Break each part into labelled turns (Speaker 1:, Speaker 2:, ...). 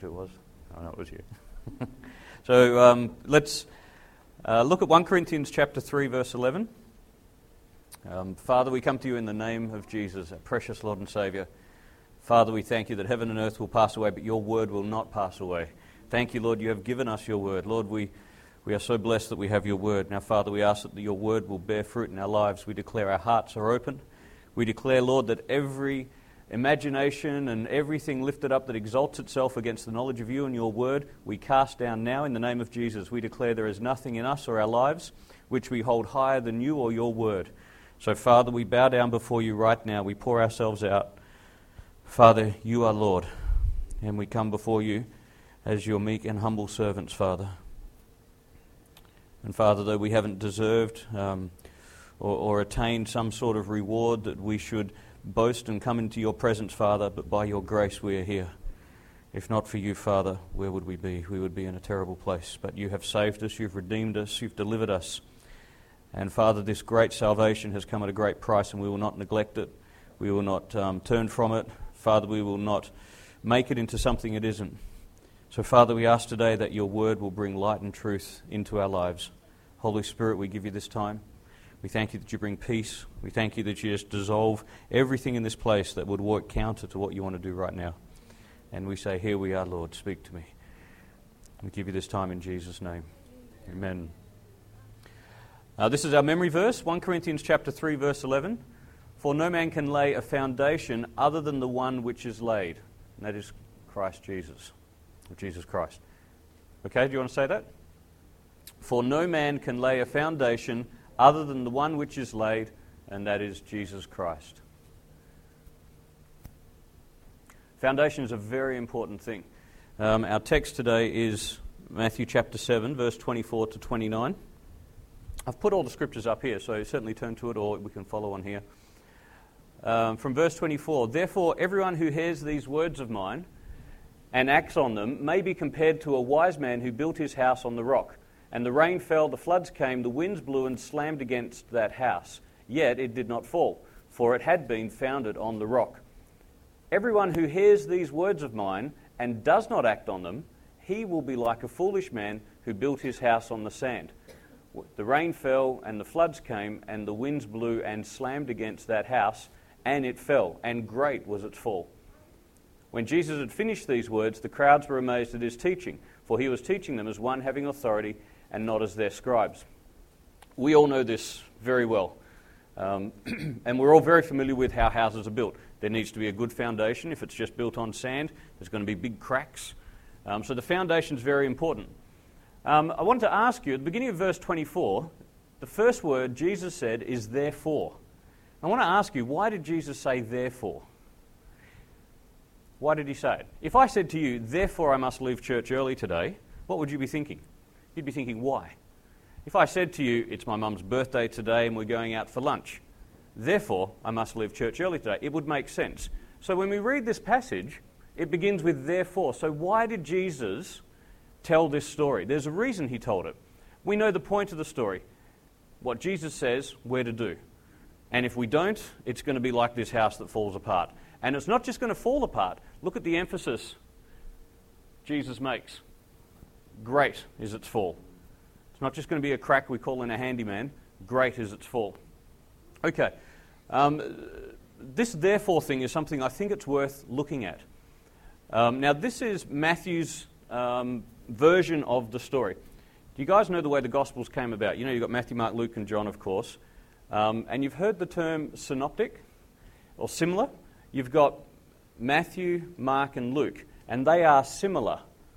Speaker 1: forget who it was. Oh, no, it was you. So let's look at 1 Corinthians chapter 3, verse 11. Father, we come to you in the name of Jesus, our precious Lord and Saviour. Father, we thank you that heaven and earth will pass away, but your word will not pass away. Thank you, Lord, you have given us your word. Lord, we are so blessed that we have your word. Now, Father, we ask that your word will bear fruit in our lives. We declare our hearts are open. We declare, Lord, that every imagination and everything lifted up that exalts itself against the knowledge of you and your word, we cast down now in the name of Jesus. We declare there is nothing in us or our lives which we hold higher than you or your word. So, Father, we bow down before you right now. We pour ourselves out. Father, you are Lord, and we come before you as your meek and humble servants, Father. And Father, though we haven't deserved or attained some sort of reward that we should boast and come into your presence, Father, but by your grace we are here. If not for you, Father, where would we be? We would be in a terrible place. But you have saved us, you've redeemed us, you've delivered us. And Father, this great salvation has come at a great price, and we will not neglect it. We will not turn from it. Father, we will not make it into something it isn't. So, Father, we ask today that your word will bring light and truth into our lives. Holy Spirit, we give you this time. We thank you that you bring peace. We thank you that you just dissolve everything in this place that would work counter to what you want to do right now. And we say, here we are, Lord, speak to me. We give you this time in Jesus' name. Amen. This is our memory verse, 1 Corinthians chapter 3, verse 11. For no man can lay a foundation other than the one which is laid, and that is Christ Jesus. Jesus Christ. Okay, do you want to say that? For no man can lay a foundation other than the one which is laid, and that is Jesus Christ. Foundation is a very important thing. Our text today is Matthew chapter 7, verse 24 to 29. I've put all the scriptures up here, so certainly turn to it, or we can follow on here. From verse 24, therefore everyone who hears these words of mine and acts on them may be compared to a wise man who built his house on the rock. And the rain fell, the floods came, the winds blew and slammed against that house. Yet it did not fall, for it had been founded on the rock. Everyone who hears these words of mine and does not act on them, he will be like a foolish man who built his house on the sand. The rain fell and the floods came and the winds blew and slammed against that house, and it fell, and great was its fall. When Jesus had finished these words, the crowds were amazed at his teaching, for he was teaching them as one having authority and not as their scribes. We all know this very well, and we're all very familiar with how houses are built. There needs to be a good foundation. If it's just built on sand, there's going to be big cracks. So the foundation is very important. I wanted to ask you, at the beginning of verse 24, the first word Jesus said is therefore. I want to ask you, why did Jesus say therefore? Why did he say it? If I said to you, therefore I must leave church early today, what would you be thinking? You'd be thinking, why? If I said to you, it's my mum's birthday today and we're going out for lunch, therefore I must leave church early today, it would make sense. So when we read this passage, it begins with therefore. So why did Jesus tell this story? There's a reason he told it. We know the point of the story. What Jesus says, we're to do. And if we don't, it's going to be like this house that falls apart. And it's not just going to fall apart. Look at the emphasis Jesus makes. Great is its fall. It's not just going to be a crack we call in a handyman. Great is its fall. Okay. This therefore thing is something I think it's worth looking at. Now this is Matthew's version of the story. Do you guys know the way the Gospels came about? You know, you've got Matthew, Mark, Luke and John, of course. And you've heard the term synoptic or similar. You've got Matthew, Mark and Luke, and they are similar.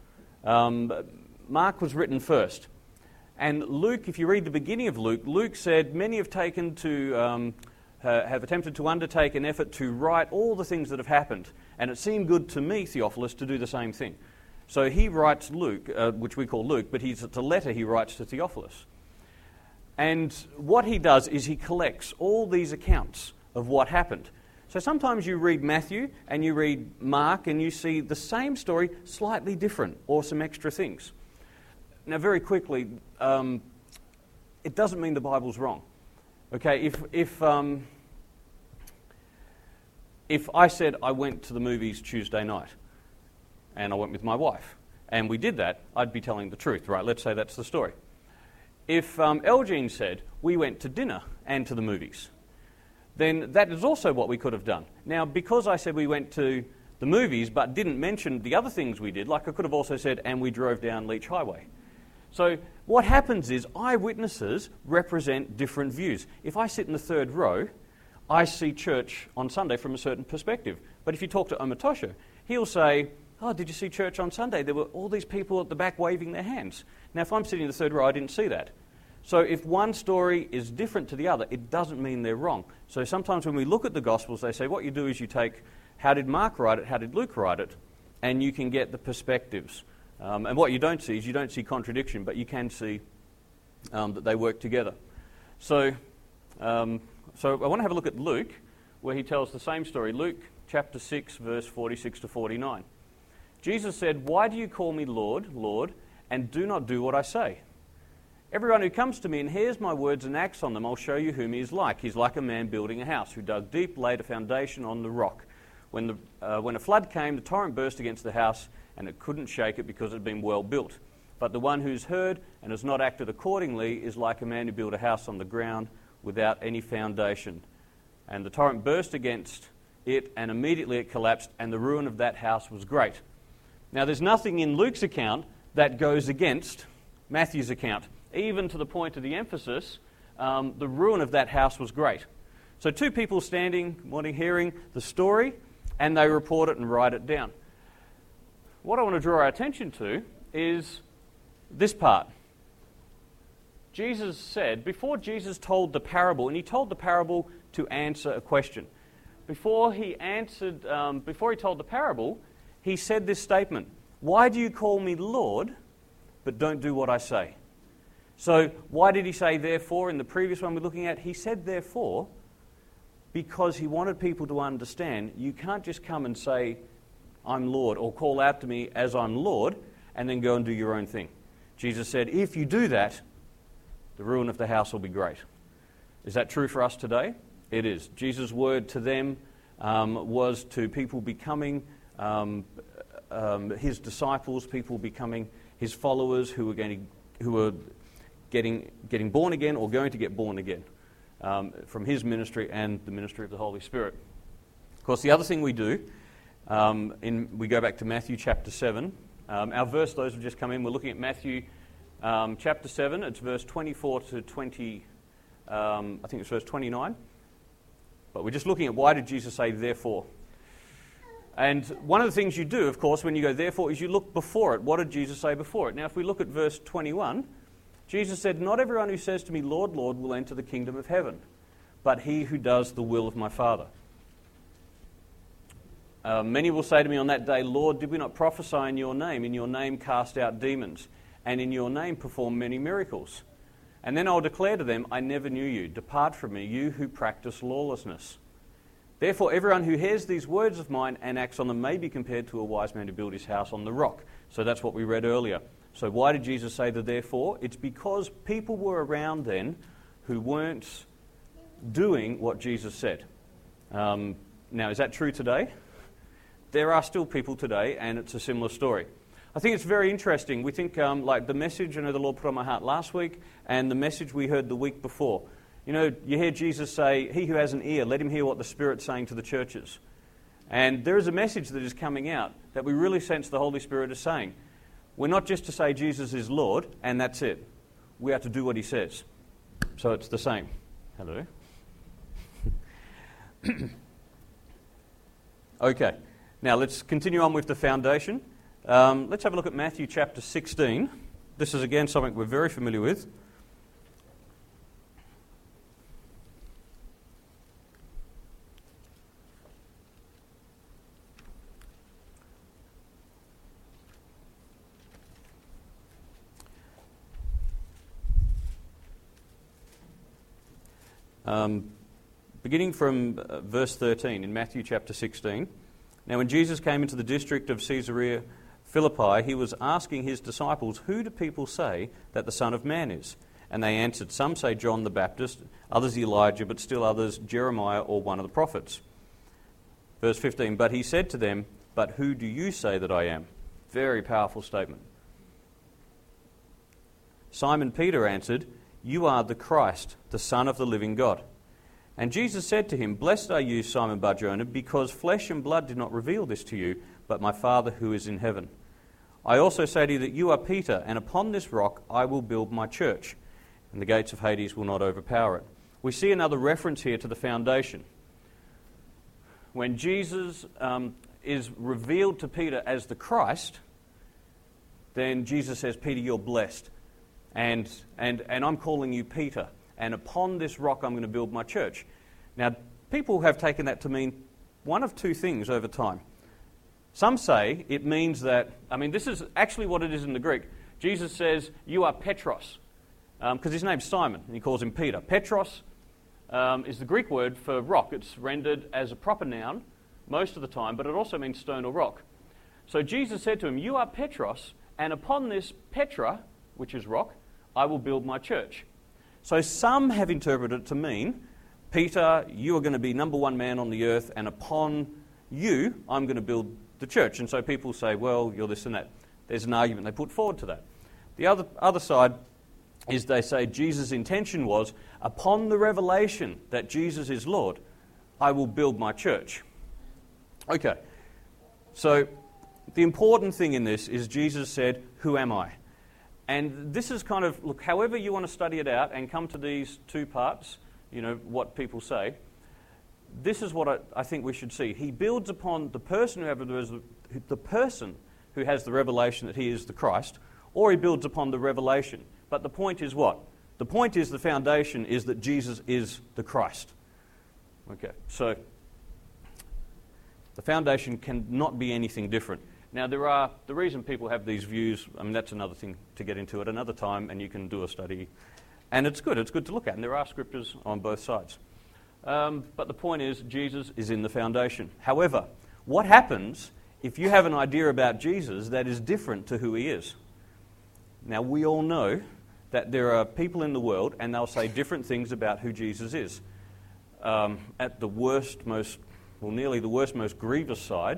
Speaker 1: Mark was written first. And Luke, if you read the beginning of Luke, Luke said, many have taken to, have attempted to undertake an effort to write all the things that have happened. And it seemed good to me, Theophilus, to do the same thing. So he writes Luke, which we call Luke, but it's a letter he writes to Theophilus. And what he does is he collects all these accounts of what happened. So sometimes you read Matthew and you read Mark and you see the same story slightly different or some extra things. Now very quickly, it doesn't mean the Bible's wrong. Okay, if I said I went to the movies Tuesday night and I went with my wife, and we did that, I'd be telling the truth, right? Let's say that's the story. If Elgene said, we went to dinner and to the movies, then that is also what we could have done. Now, because I said we went to the movies but didn't mention the other things we did, like I could have also said, and we drove down Leach Highway. So what happens is eyewitnesses represent different views. If I sit in the third row, I see church on Sunday from a certain perspective. But if you talk to Omatosha, he'll say, oh, did you see church on Sunday? There were all these people at the back waving their hands. Now, if I'm sitting in the third row, I didn't see that. So if one story is different to the other, it doesn't mean they're wrong. So sometimes when we look at the Gospels, they say what you do is you take, how did Mark write it, how did Luke write it, and you can get the perspectives. And what you don't see is you don't see contradiction, but you can see that they work together. So I want to have a look at Luke, where he tells the same story. Luke chapter 6, verse 46 to 49. Jesus said, why do you call me Lord, Lord, and do not do what I say? Everyone who comes to me and hears my words and acts on them, I'll show you whom he is like. He's like a man building a house who dug deep, laid a foundation on the rock. When a flood came, the torrent burst against the house, and it couldn't shake it because it had been well built. But the one who's heard and has not acted accordingly is like a man who built a house on the ground without any foundation. And the torrent burst against it, and immediately it collapsed, and the ruin of that house was great. Now, there's nothing in Luke's account that goes against Matthew's account. Even to the point of the emphasis, the ruin of that house was great. So two people standing, hearing the story, and they report it and write it down. What I want to draw our attention to is this part. Jesus said, before Jesus told the parable, and he told the parable to answer a question. Before he told the parable, he said this statement, why do you call me Lord, but don't do what I say? So why did he say therefore in the previous one we're looking at? He said therefore because he wanted people to understand you can't just come and say, I'm Lord, or call out to me as I'm Lord, and then go and do your own thing. Jesus said, if you do that, the ruin of the house will be great. Is that true for us today? It is. Jesus' word to them was to people becoming his disciples, people becoming his followers who were getting born again or going to get born again from his ministry and the ministry of the Holy Spirit. Of course, the other thing we do, we go back to Matthew chapter 7. Our verse, those who have just come in, we're looking at Matthew chapter 7. It's verse 24 to 20, I think it's verse 29. But we're just looking at why did Jesus say therefore. And one of the things you do, of course, when you go therefore, is you look before it. What did Jesus say before it? Now, if we look at verse 21, Jesus said, not everyone who says to me, Lord, Lord, will enter the kingdom of heaven, but he who does the will of my Father. Many will say to me on that day, Lord, did we not prophesy in your name cast out demons, and in your name perform many miracles? And then I'll declare to them, I never knew you. Depart from me, you who practice lawlessness. Therefore, everyone who hears these words of mine and acts on them may be compared to a wise man who built his house on the rock. So that's what we read earlier. So why did Jesus say the therefore? It's because people were around then who weren't doing what Jesus said. Now, is that true today? There are still people today, and it's a similar story. I think it's very interesting. We think like the message, the Lord put on my heart last week, and the message we heard the week before. You hear Jesus say, he who has an ear, let him hear what the Spirit's saying to the churches. And there is a message that is coming out that we really sense the Holy Spirit is saying. We're not just to say Jesus is Lord, and that's it. We are to do what he says. So it's the same. Hello. Okay. Now let's continue on with the foundation. Let's have a look at Matthew chapter 16. This is again something we're very familiar with. Beginning from verse 13 in Matthew chapter 16. Now when Jesus came into the district of Caesarea Philippi, he was asking his disciples, who do people say that the Son of Man is? And they answered, some say John the Baptist, others Elijah, but still others Jeremiah or one of the prophets. Verse 15, but he said to them, but who do you say that I am? Very powerful statement. Simon Peter answered, "You are the Christ, the Son of the living God." And Jesus said to him, "Blessed are you, Simon Bar-Jonah, because flesh and blood did not reveal this to you, but my Father who is in heaven. I also say to you that you are Peter, and upon this rock I will build my church, and the gates of Hades will not overpower it." We see another reference here to the foundation. When Jesus is revealed to Peter as the Christ, then Jesus says, "Peter, you're blessed, and I'm calling you Peter, and upon this rock I'm going to build my church." Now, people have taken that to mean one of two things over time. Some say it means that, this is actually what it is in the Greek. Jesus says, "You are Petros," because his name's Simon, and he calls him Peter. Petros is the Greek word for rock. It's rendered as a proper noun most of the time, but it also means stone or rock. So Jesus said to him, "You are Petros, and upon this Petra," which is rock, "I will build my church." So some have interpreted it to mean, Peter, you are going to be number one man on the earth, and upon you, I'm going to build the church. And so people say, well, you're this and that. There's an argument they put forward to that. The other side is they say Jesus' intention was, upon the revelation that Jesus is Lord, I will build my church. Okay, so the important thing in this is Jesus said, "Who am I?" And this is kind of, look, however you want to study it out and come to these two parts, what people say, this is what I think we should see. He builds upon the person who has the revelation that he is the Christ, or he builds upon the revelation. But the point is what? The point is the foundation is that Jesus is the Christ. Okay, so the foundation cannot be anything different. Now, the reason people have these views, that's another thing to get into at another time, and you can do a study. And it's good to look at, and there are scriptures on both sides. But the point is, Jesus is in the foundation. However, what happens if you have an idea about Jesus that is different to who he is? Now, we all know that there are people in the world, and they'll say different things about who Jesus is. At the worst, nearly the worst, most grievous side,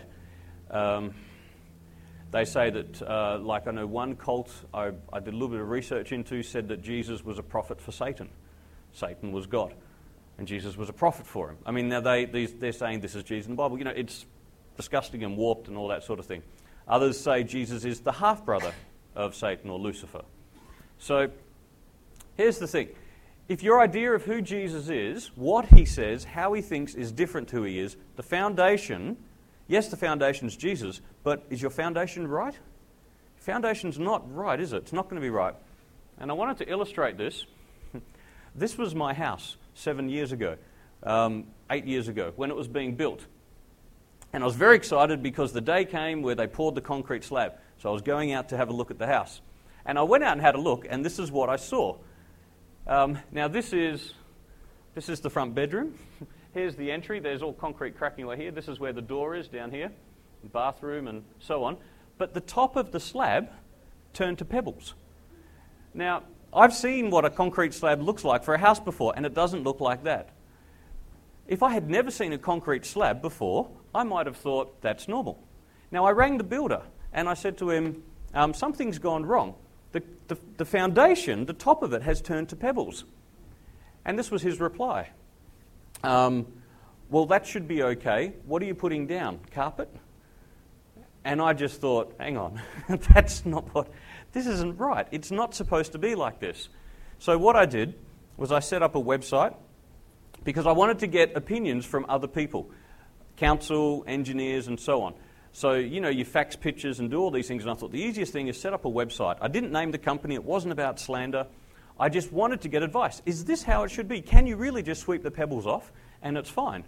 Speaker 1: they say that, I know one cult I did a little bit of research into said that Jesus was a prophet for Satan. Satan was God, and Jesus was a prophet for him. Now they're saying this is Jesus in the Bible. It's disgusting and warped and all that sort of thing. Others say Jesus is the half-brother of Satan or Lucifer. So here's the thing. If your idea of who Jesus is, what he says, how he thinks is different to who he is, the foundation... Yes, the foundation's Jesus, but is your foundation right? Foundation's not right, is it? It's not going to be right. And I wanted to illustrate this. This was my house 7 years ago, 8 years ago, when it was being built. And I was very excited because the day came where they poured the concrete slab. So I was going out to have a look at the house. And I went out and had a look, and this is what I saw. Now this is the front bedroom. Here's the entry. There's all concrete cracking away here. This is where the door is down here, bathroom and so on. But the top of the slab turned to pebbles. Now, I've seen what a concrete slab looks like for a house before, and it doesn't look like that. If I had never seen a concrete slab before, I might have thought that's normal. Now, I rang the builder, and I said to him, something's gone wrong. The foundation, the top of it, has turned to pebbles. And this was his reply. Well, that should be okay. What are you putting down? Carpet? And I just thought, hang on, this isn't right. It's not supposed to be like this. So what I did was I set up a website because I wanted to get opinions from other people, council, engineers, and so on. So, you fax pictures and do all these things, and I thought the easiest thing is set up a website. I didn't name the company. It wasn't about slander. I just wanted to get advice. Is this how it should be? Can you really just sweep the pebbles off and it's fine?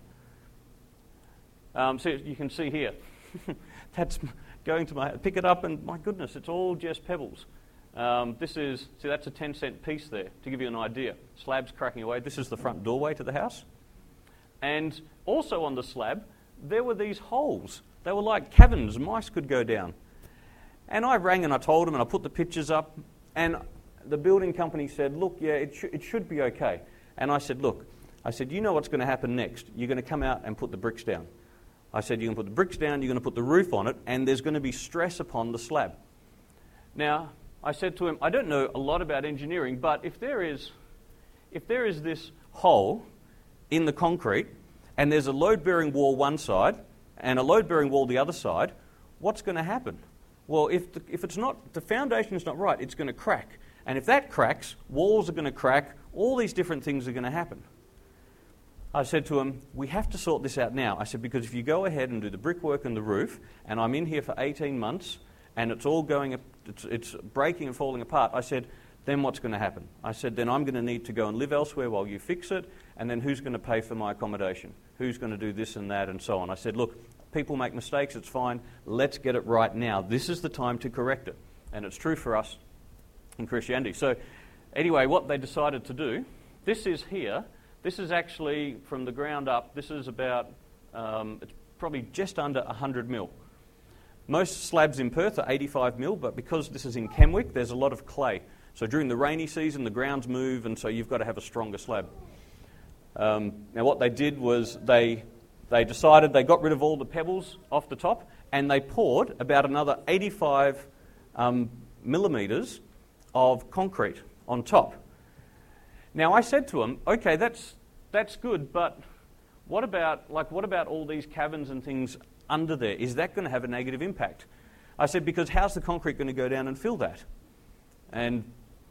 Speaker 1: So you can see here. That's going to pick it up and my goodness, it's all just pebbles. That's a 10-cent piece there to give you an idea. Slab's cracking away. This is the front doorway to the house. And also on the slab, there were these holes. They were like caverns. Mice could go down. And I rang and I told them and I put the pictures up and the building company said, look, yeah, it should be okay. And I said, you know what's going to happen next. You're going to come out and put the bricks down. I said, you're going to put the bricks down, you're going to put the roof on it, and there's going to be stress upon the slab. Now, I said to him, I don't know a lot about engineering, but if there is this hole in the concrete, and there's a load-bearing wall one side, and a load-bearing wall the other side, what's going to happen? Well, if the foundation is not right, it's going to crack. And if that cracks, walls are going to crack, all these different things are going to happen. I said to him, we have to sort this out now. I said, because if you go ahead and do the brickwork and the roof, and I'm in here for 18 months, and it's all it's breaking and falling apart, I said, then what's going to happen? I said, then I'm going to need to go and live elsewhere while you fix it, and then who's going to pay for my accommodation? Who's going to do this and that and so on? I said, look, people make mistakes, it's fine. Let's get it right now. This is the time to correct it. And it's true for us in Christianity. So anyway, what they decided to do, this is here. This is actually from the ground up. This is about, it's probably just under 100 mil. Most slabs in Perth are 85 mil, but because this is in Kenwick, there's a lot of clay. So during the rainy season, the grounds move, and so you've got to have a stronger slab. Now what they did was they decided they got rid of all the pebbles off the top, and they poured about another 85 millimetres of concrete on top. Now I said to them, okay, that's good, but what about all these caverns and things under there? Is that going to have a negative impact? I said, because how's the concrete going to go down and fill that? And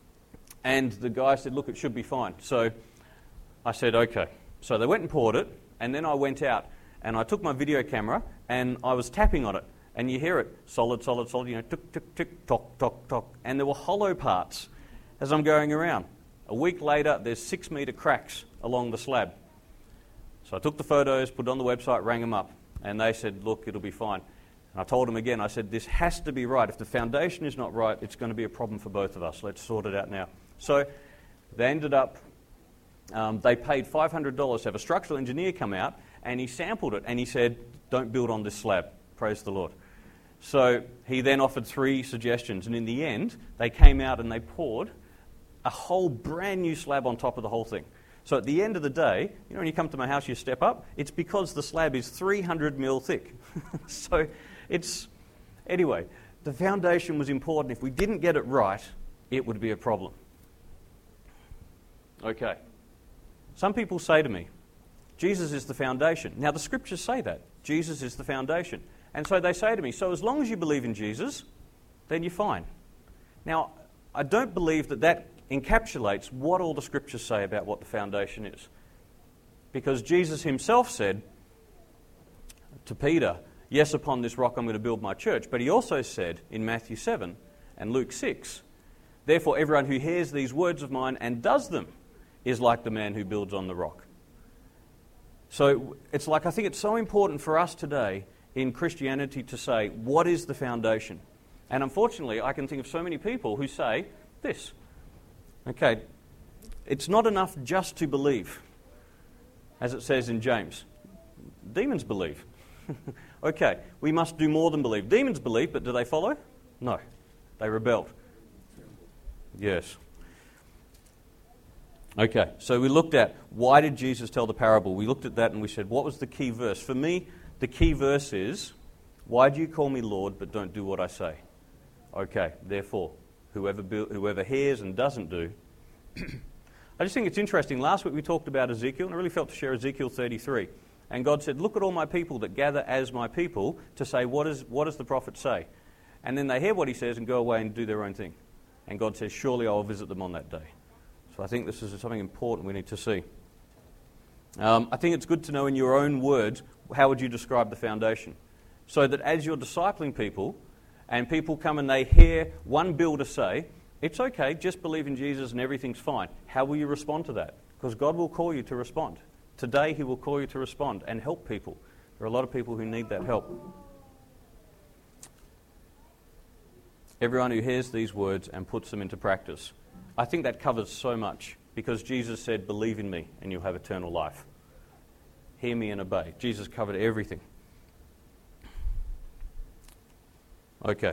Speaker 1: the guy said, look, it should be fine. So I said, okay. So they went and poured it, and then I went out, and I took my video camera, and I was tapping on it, and you hear it, solid, solid, solid, tick, tick, tick, tock, tock, tock, and there were hollow parts as I'm going around. A week later, there's 6-metre cracks along the slab. So I took the photos, put it on the website, rang them up, and they said, look, it'll be fine. And I told them again, I said, this has to be right. If the foundation is not right, it's going to be a problem for both of us. Let's sort it out now. So they ended up, they paid $500 to have a structural engineer come out, and he sampled it, and he said, don't build on this slab. Praise the Lord. So he then offered 3 suggestions, and in the end, they came out and they poured a whole brand new slab on top of the whole thing. So at the end of the day, when you come to my house, you step up, it's because the slab is 300 mil thick. So anyway, the foundation was important. If we didn't get it right, it would be a problem. Okay. Some people say to me, Jesus is the foundation. Now, the scriptures say that. Jesus is the foundation. And so they say to me, so as long as you believe in Jesus, then you're fine. Now, I don't believe that encapsulates what all the scriptures say about what the foundation is. Because Jesus himself said to Peter, yes, upon this rock I'm going to build my church. But he also said in Matthew 7 and Luke 6, therefore everyone who hears these words of mine and does them is like the man who builds on the rock. So it's like, I think it's so important for us today in Christianity to say, what is the foundation? And unfortunately, I can think of so many people who say this. Okay, it's not enough just to believe, as it says in James. Demons believe. Okay, we must do more than believe. Demons believe, but do they follow? No, they rebelled. Yes. Okay, so we looked at why did Jesus tell the parable. We looked at that and we said, what was the key verse? For me, the key verse is, why do you call me Lord but don't do what I say? Okay, therefore, whoever hears and doesn't do. I just think it's interesting. Last week we talked about Ezekiel, and I really felt to share Ezekiel 33. And God said, look at all my people that gather as my people to say, what does the prophet say? And then they hear what he says and go away and do their own thing. And God says, surely I will visit them on that day. So I think this is something important we need to see. I think it's good to know in your own words, how would you describe the foundation? So that as you're discipling people, and people come and they hear one builder say, it's okay, just believe in Jesus and everything's fine. How will you respond to that? Because God will call you to respond. Today he will call you to respond and help people. There are a lot of people who need that help. Everyone who hears these words and puts them into practice. I think that covers so much because Jesus said, believe in me and you'll have eternal life. Hear me and obey. Jesus covered everything. Okay.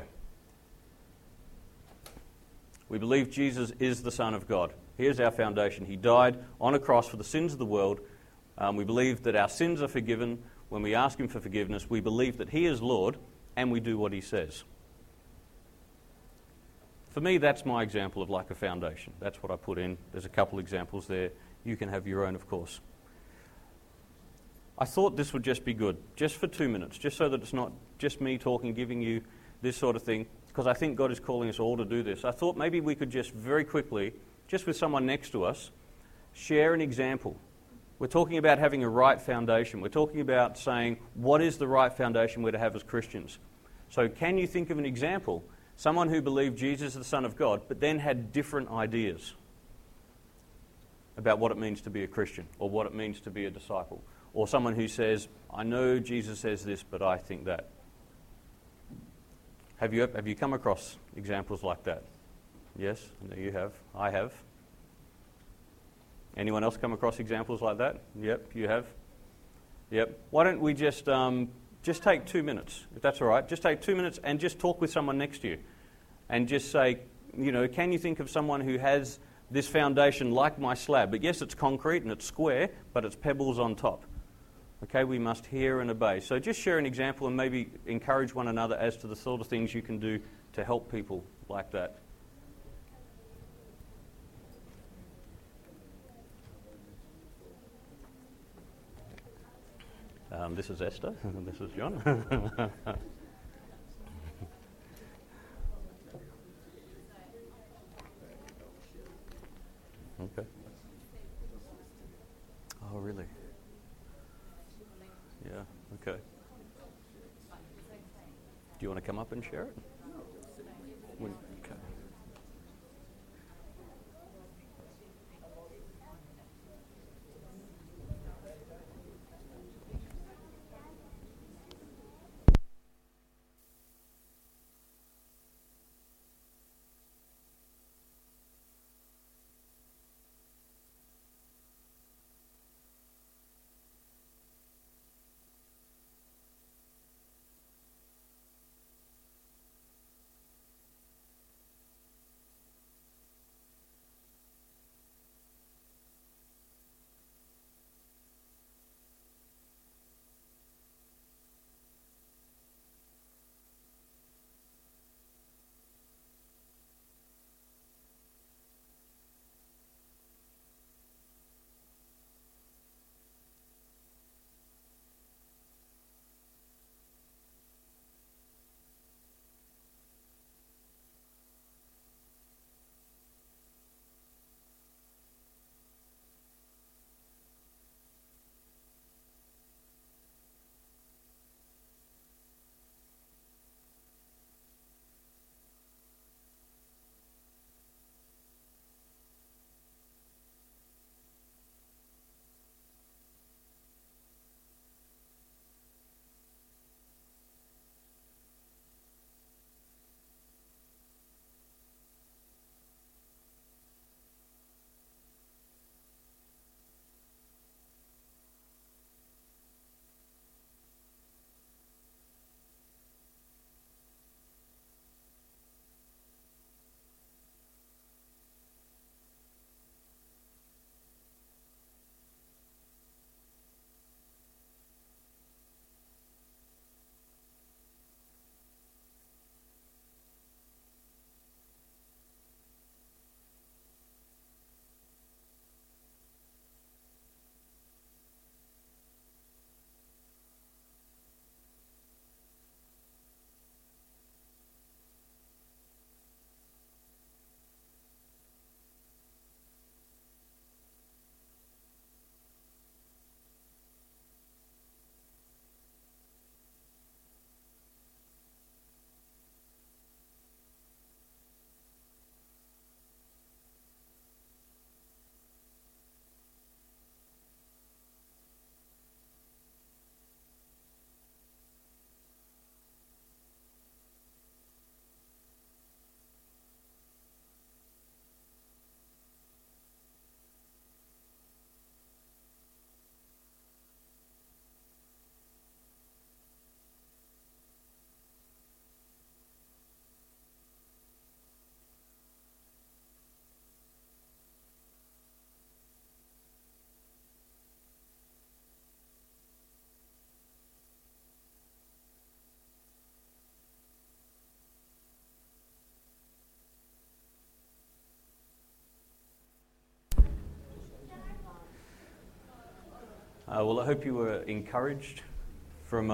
Speaker 1: We believe Jesus is the Son of God. Here's our foundation. He died on a cross for the sins of the world. We believe that our sins are forgiven. when we ask Him for forgiveness, we believe that He is Lord and we do what He says. For me, that's my example of like a foundation. That's what I put in. There's a couple examples there. You can have your own, of course. I thought this would just be good, just for 2 minutes, just so that it's not just me talking, giving you this sort of thing, because I think God is calling us all to do this. I thought maybe we could just very quickly, just with someone next to us, share an example. We're talking about having a right foundation. We're talking about saying, what is the right foundation we're to have as Christians? So can you think of an example? Someone who believed Jesus is the Son of God, but then had different ideas about what it means to be a Christian, or what it means to be a disciple. Or someone who says, I know Jesus says this, but I think that. Have you come across examples like that? Yes, I know you have. I have. Anyone else come across examples like that? Yep, you have. Yep. Why don't we just take 2 minutes, if that's all right. Just take 2 minutes and just talk with someone next to you. And just say, can you think of someone who has this foundation like my slab? But yes, it's concrete and it's square, but it's pebbles on top. Okay, we must hear and obey. So just share an example and maybe encourage one another as to the sort of things you can do to help people like that. This is Esther, and this is John. Okay. Oh, really? Yeah, okay. Do you want to come up and share it? Okay. Well, I hope you were encouraged from.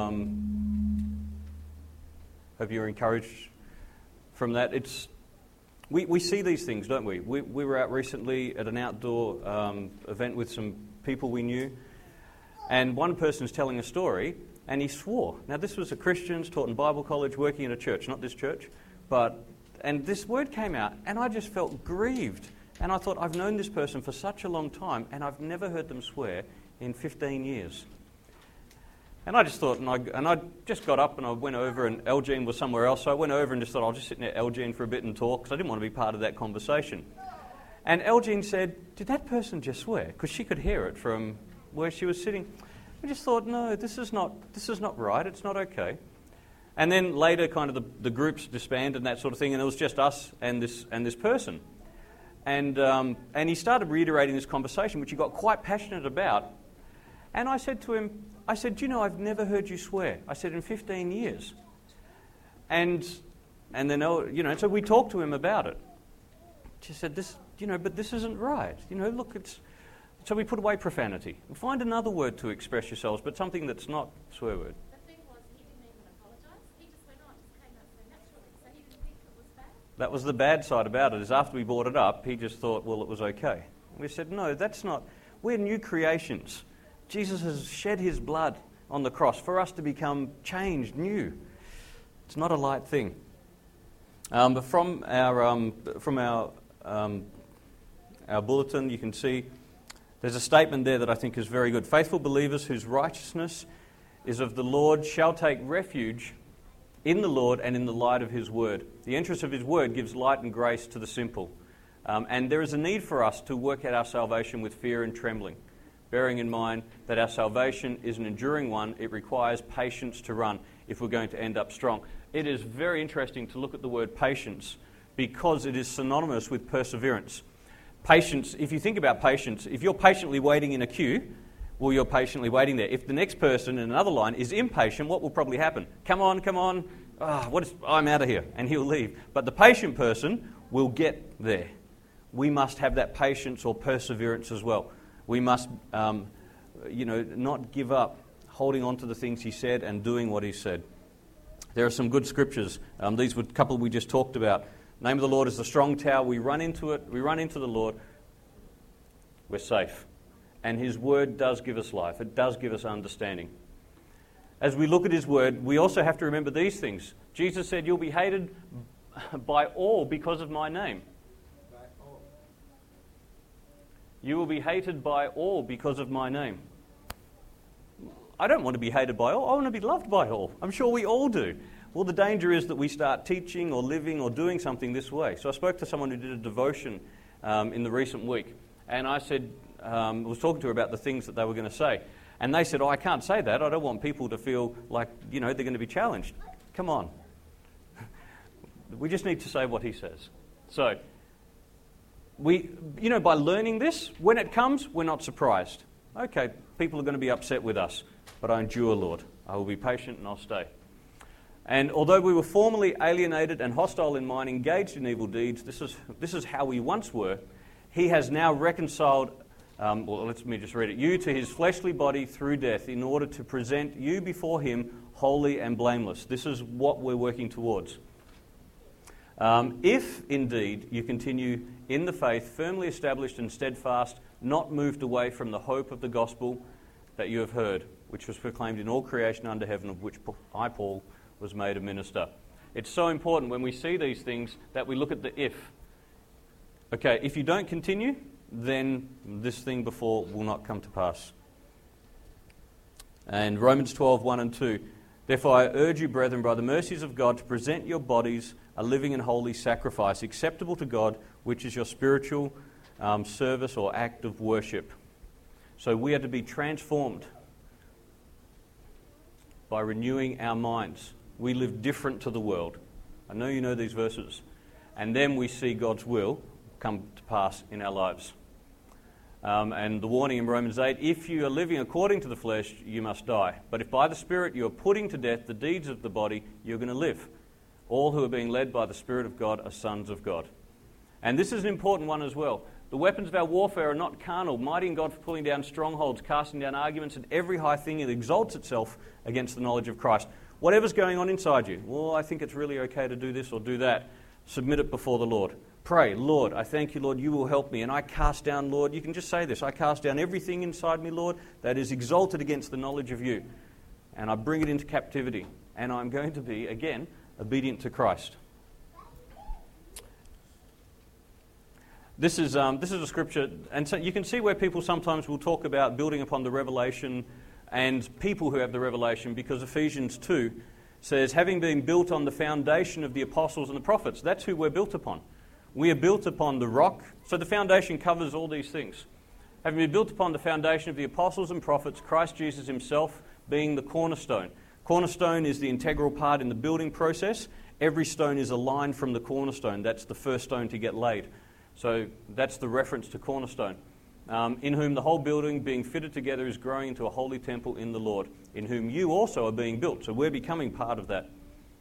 Speaker 1: Hope you were encouraged from that. We see these things, don't we? We were out recently at an outdoor event with some people we knew, and one person's telling a story, and he swore. Now, this was a Christian taught in Bible college, working in a church, not this church, and this word came out, and I just felt grieved. And I thought, I've known this person for such a long time, and I've never heard them swear in 15 years. And I just thought, and I just got up and I went over, and Elgene was somewhere else, so I went over and just thought, I'll just sit near Elgene for a bit and talk, because I didn't want to be part of that conversation. And Elgene said, did that person just swear? Because she could hear it from where she was sitting. I just thought, no, this is not right, it's not okay. And then later, kind of the groups disbanded and that sort of thing, and it was just us and this person. And he started reiterating this conversation, which he got quite passionate about. And I said to him, do you know, I've never heard you swear. I said, in 15 years. And then, so we talked to him about it. She said, but this isn't right. Look, so we put away profanity. Find another word to express yourselves, but something that's not a swear word.
Speaker 2: The thing was, he didn't even apologise. He just went on, just came out so naturally. So he didn't think it was bad.
Speaker 1: That was the bad side about it, is after we brought it up, he just thought, well, it was okay. We said, no, that's not. We're new creations. Jesus has shed his blood on the cross for us to become changed, new. It's not a light thing. But from our bulletin, you can see there's a statement there that I think is very good. Faithful believers whose righteousness is of the Lord shall take refuge in the Lord and in the light of his word. The interest of his word gives light and grace to the simple. And there is a need for us to work out our salvation with fear and trembling, bearing in mind that our salvation is an enduring one. It requires patience to run if we're going to end up strong. It is very interesting to look at the word patience because it is synonymous with perseverance. Patience, if you think about patience, if you're patiently waiting in a queue, well, you're patiently waiting there. If the next person in another line is impatient, what will probably happen? Come on, I'm out of here, and he'll leave. But the patient person will get there. We must have that patience or perseverance as well. We must, not give up holding on to the things he said and doing what he said. There are some good scriptures. These were a couple we just talked about. Name of the Lord is the strong tower. We run into it. We run into the Lord. We're safe. And his word does give us life. It does give us understanding. As we look at his word, we also have to remember these things. Jesus said, you'll be hated by all because of my name. You will be hated by all because of my name. I don't want to be hated by all. I want to be loved by all. I'm sure we all do. Well, the danger is that we start teaching or living or doing something this way. So I spoke to someone who did a devotion in the recent week. And I said, I was talking to her about the things that they were going to say. And they said, I can't say that. I don't want people to feel like, they're going to be challenged. Come on. We just need to say what he says. So, by learning this, when it comes, we're not surprised. Okay, people are going to be upset with us, but I endure, Lord. I will be patient and I'll stay. And although we were formerly alienated and hostile in mind, engaged in evil deeds, this is how we once were, he has now reconciled, let me just read it, you to his fleshly body through death in order to present you before him holy and blameless. This is what we're working towards. If indeed you continue in the faith, firmly established and steadfast, not moved away from the hope of the gospel that you have heard, which was proclaimed in all creation under heaven, of which I, Paul, was made a minister. It's so important when we see these things that we look at the if. Okay, if you don't continue, then this thing before will not come to pass. And Romans 12, 1 and 2. Therefore I urge you, brethren, by the mercies of God, to present your bodies a living and holy sacrifice, acceptable to God, which is your spiritual service or act of worship. So we are to be transformed by renewing our minds. We live different to the world. I know you know these verses. And then we see God's will come to pass in our lives. And the warning in Romans 8, if you are living according to the flesh, you must die. But if by the Spirit you are putting to death the deeds of the body, you're going to live. All who are being led by the Spirit of God are sons of God. And this is an important one as well. The weapons of our warfare are not carnal, mighty in God for pulling down strongholds, casting down arguments and every high thing that exalts itself against the knowledge of Christ. Whatever's going on inside you, well, I think it's really okay to do this or do that. Submit it before the Lord. Pray, Lord, I thank you, Lord, you will help me. And I cast down, Lord, you can just say this, I cast down everything inside me, Lord, that is exalted against the knowledge of you. And I bring it into captivity. And I'm going to be, again, obedient to Christ. This is a scripture, and so you can see where people sometimes will talk about building upon the revelation and people who have the revelation, because Ephesians 2 says, having been built on the foundation of the apostles and the prophets, that's who we're built upon. We are built upon the rock, so the foundation covers all these things. Having been built upon the foundation of the apostles and prophets, Christ Jesus himself being the cornerstone. Cornerstone is the integral part in the building process. Every stone is a line from the cornerstone. That's the first stone to get laid. So that's the reference to cornerstone. In whom the whole building being fitted together is growing into a holy temple in the Lord, in whom you also are being built. So we're becoming part of that.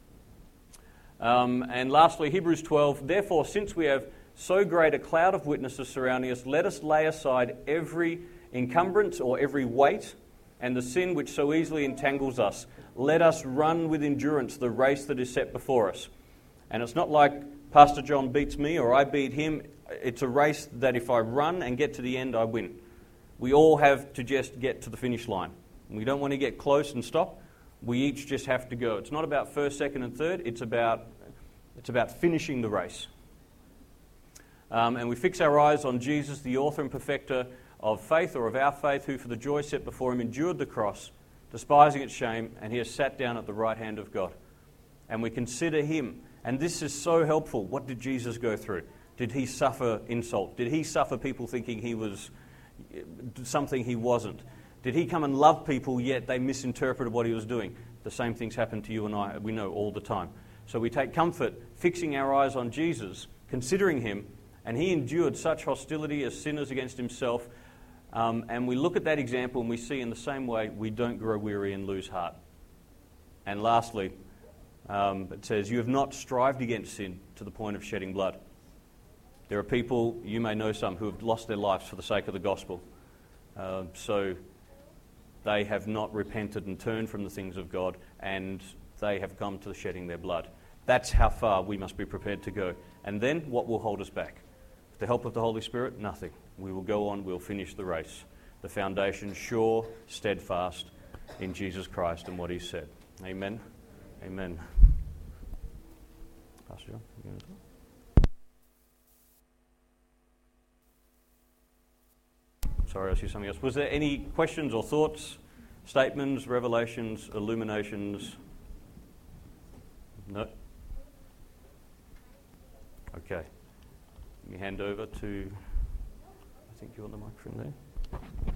Speaker 1: And lastly, Hebrews 12, therefore, since we have so great a cloud of witnesses surrounding us, let us lay aside every encumbrance or every weight and the sin which so easily entangles us. Let us run with endurance the race that is set before us. And it's not like Pastor John beats me or I beat him. It's a race that if I run and get to the end, I win. We all have to just get to the finish line. We don't want to get close and stop. We each just have to go. It's not about first, second, and third. It's about finishing the race. And we fix our eyes on Jesus, the author and perfecter of faith, or of our faith, who for the joy set before him endured the cross, despising its shame, and he has sat down at the right hand of God. And we consider him. And this is so helpful. What did Jesus go through? Did he suffer insult? Did he suffer people thinking he was something he wasn't? Did he come and love people yet they misinterpreted what he was doing? The same things happen to you and I, we know, all the time. So we take comfort fixing our eyes on Jesus, considering him, and he endured such hostility as sinners against himself. And we look at that example and we see in the same way we don't grow weary and lose heart. And lastly, it says, you have not strived against sin to the point of shedding blood. There are people, you may know some, who have lost their lives for the sake of the gospel. So they have not repented and turned from the things of God, and they have come to shedding their blood. That's how far we must be prepared to go. And then what will hold us back? With the help of the Holy Spirit, nothing. We will go on, we'll finish the race. The foundation sure, steadfast in Jesus Christ and what he said. Amen. Amen. Pastor John, you going to talk? Sorry, I see something else. Was there any questions or thoughts, statements, revelations, illuminations? No? Okay. Let me hand over to, I think you're on the microphone there.